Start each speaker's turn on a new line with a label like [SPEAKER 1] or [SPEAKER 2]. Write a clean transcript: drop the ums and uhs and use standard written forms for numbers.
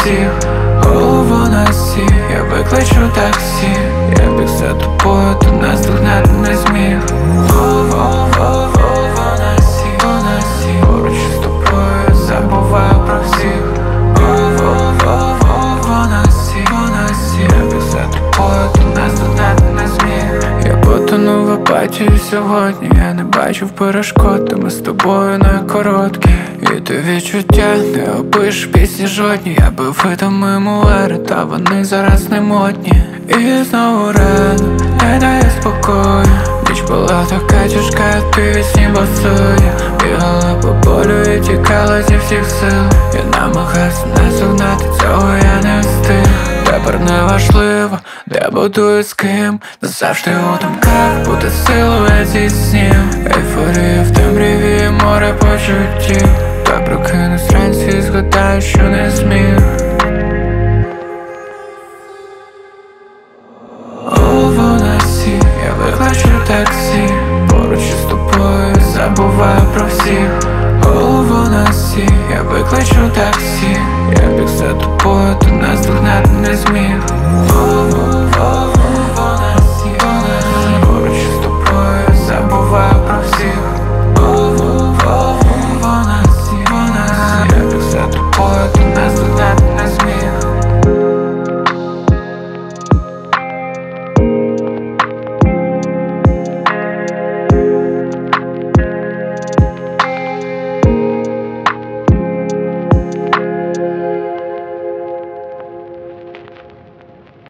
[SPEAKER 1] всіх, голову на сі, я викличу таксі. Я біг за тобою, ти наздогнати не зміг. Голову на сі, поруч із тобою забуваю про всіх. Голову на сі, я біг за тобою, ти наздогнати не зміг. Я потонув в апатії сьогодні, я не бачив перешкод, та ми з тобою не короткі. І ти відчуття не опишеш пісні жодні. Я бив видами мулери, та вони зараз не модні. І знову рано не дає спокою. Ніч була така тяжка, ти від сні босою. Бігала по полю і тікала зі всіх сил. Я намагався наздогнати, цього я не встиг. Тепер не важливо, де буду і з ким. Назавжди у думках буде силует зі снів. Ейфорія в темряві і море почуттів. Та прокинусь вранці і згадаю, що не зміг. Голову на сі, я викличу таксі. Поруч із тобою забуваю про всіх. Голову на сі, я викличу таксі. Я біг за тобою, ти наздогнати не зміг.